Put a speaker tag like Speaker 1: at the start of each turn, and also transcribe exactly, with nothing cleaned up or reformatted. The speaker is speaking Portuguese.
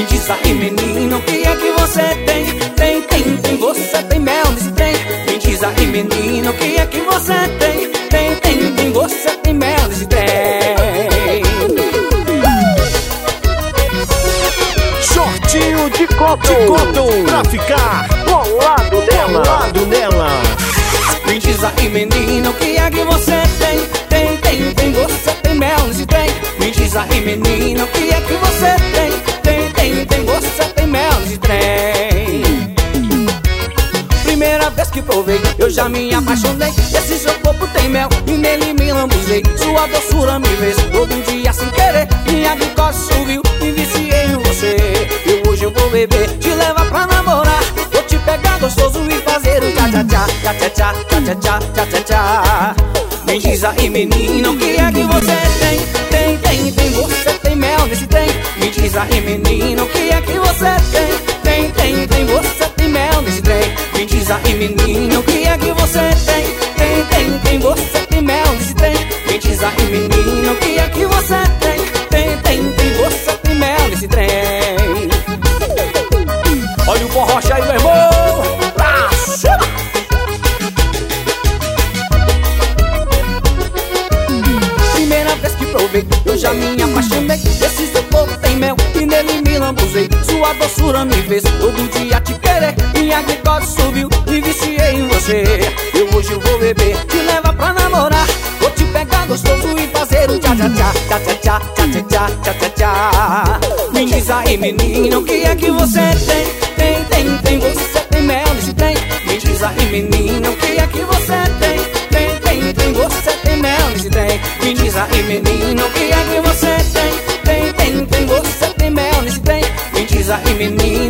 Speaker 1: Me diz aí, menino, o que é que você tem? Tem, tem, tem, você tem mel nesse trem. Me diz aí, menino, o que é que você tem? Tem, tem, tem, você tem mel nesse trem.
Speaker 2: Shortinho de cotton, pra ficar colado nela, colado nela.
Speaker 1: Me diz aí, menino, o que é que você tem? Tem, tem, tem, você tem mel nesse trem. Me diz aí, menino, o que é que você tem? Tem, tem, tem, você tem mel nesse trem. Primeira vez que provei, eu já me apaixonei. Esse seu corpo tem mel e nele me lambuzei. Sua doçura me fez todo dia sem querer. Minha glicose subiu, me viciei em você. E hoje eu vou beber, te levar pra namorar. Vou te pegar gostoso e fazer o tchá-tchá-tchá, tchá-tchá-tchá, tchá-tchá-tchá, tchá-tchá-tchá. Me diz aí, menina, o que é que você tem? Tem, tem, tem, você tem mel nesse trem. Me diz aí, menina, o que é que você tem? Tem, tem, tem, você tem mel nesse trem. Me diz aí, menina, o que é que você tem? Tem, tem, tem, você tem mel nesse trem. Me diz aí, menina, o que é que você tem? Tem, tem, tem, você tem mel nesse trem.
Speaker 2: Olha o forrocha aí, meu irmão, pra cima.
Speaker 1: Primeira vez que provei, eu já me apaixonei. Esse seu corpo tem mel e nele me lambuzei. Sua doçura me fez todo dia te querer. Minha glicose subiu e viciei em você. Eu hoje eu vou beber, te levar pra namorar. Vou te pegar gostoso e fazer o tchá-tchá-tchá, tchá-tchá-tchá, tchá-tchá-tchá, tchá-tchá-tchá. Me diz aí, menino, o que é que você tem? Tem, tem, tem, você tem mel nesse trem. Me diz aí, menino, o que é que você tem? Tem, tem, tem, você tem mel nesse trem. Me diz aí, menino, o que é que você tem? Tem, tem, tem, você tem mel nesse trem. Me diz aí, menino.